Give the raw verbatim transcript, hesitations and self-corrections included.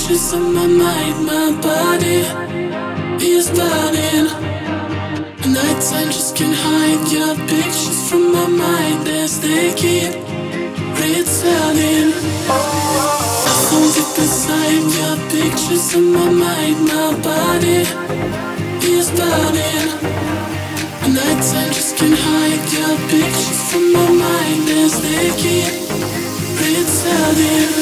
pictures in my mind, my body is burning. And nighttime just can't hide your pictures from my mind as they keep returning. So deep inside your pictures in my mind, my body is burning. And nighttime just can't hide your pictures from my mind as they keep returning.